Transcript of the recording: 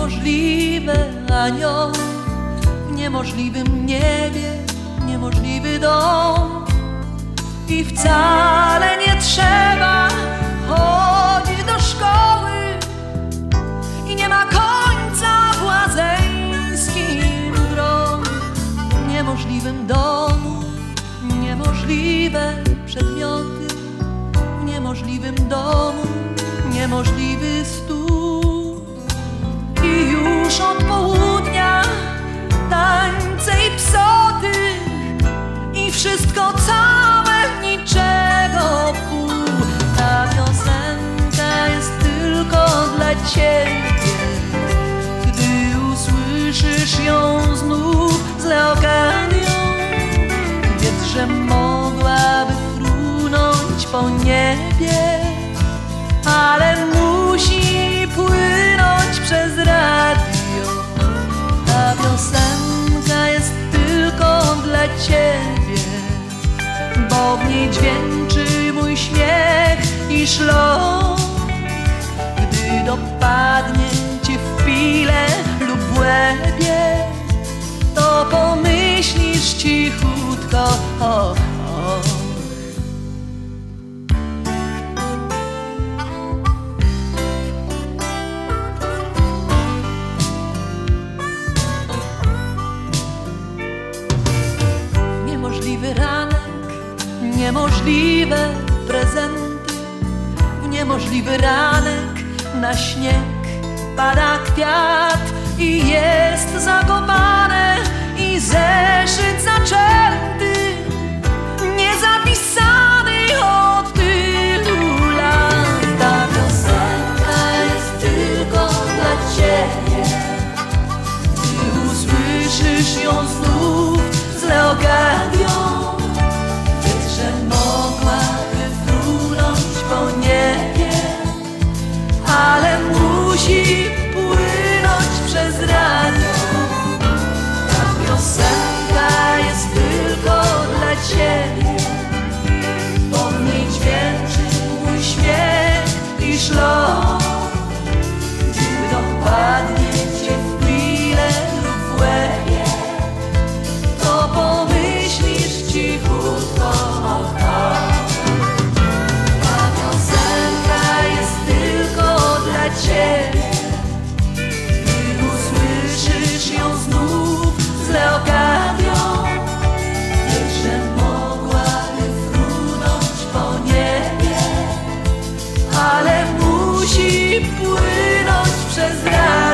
Niemożliwe anioł w niemożliwym niebie, niemożliwy dom. I wcale nie trzeba chodzić do szkoły i nie ma końca błazeńskim drom. W niemożliwym domu niemożliwe przedmioty, w niemożliwym domu niemożliwy stół. I już od południa tańce i psoty i wszystko całe niczego pół. Ta piosenka jest tylko dla ciebie, gdy usłyszysz ją znów z Leokadią. Wiedz, że mogłaby frunąć po niebie, ale musi płynąć przez radio. Ta piosenka jest tylko dla ciebie, bo w niej dźwięczy mój śmiech i szlok. Gdy dopadnie cię w pile lub w łebie, to pomyślisz cichutko, o, o. Niemożliwy ranek, niemożliwe prezenty. W niemożliwy ranek na śnieg pada kwiat i jest zakopane i zeszyt zaczęty, niezapisany od tylu lat. Ta piosenka jest tylko dla ciebie, gdy usłyszysz ją znów z Leokadią. Wiedz, że mogłaby frunąć po niebie, ale musi płynąć przez radio. Ta piosenka jest tylko dla ciebie, bo w niej dźwięczy mój śmiech i szlok. Gdy dopadnie cię w chwilę lub w łebie, to pomyślisz cichutko, ta piosenka jest tylko dla ciebie, gdy usłyszysz ją znów z Leokadią. Wiesz, że mogłaby frunąć po niebie, ale musi płynąć przez radio.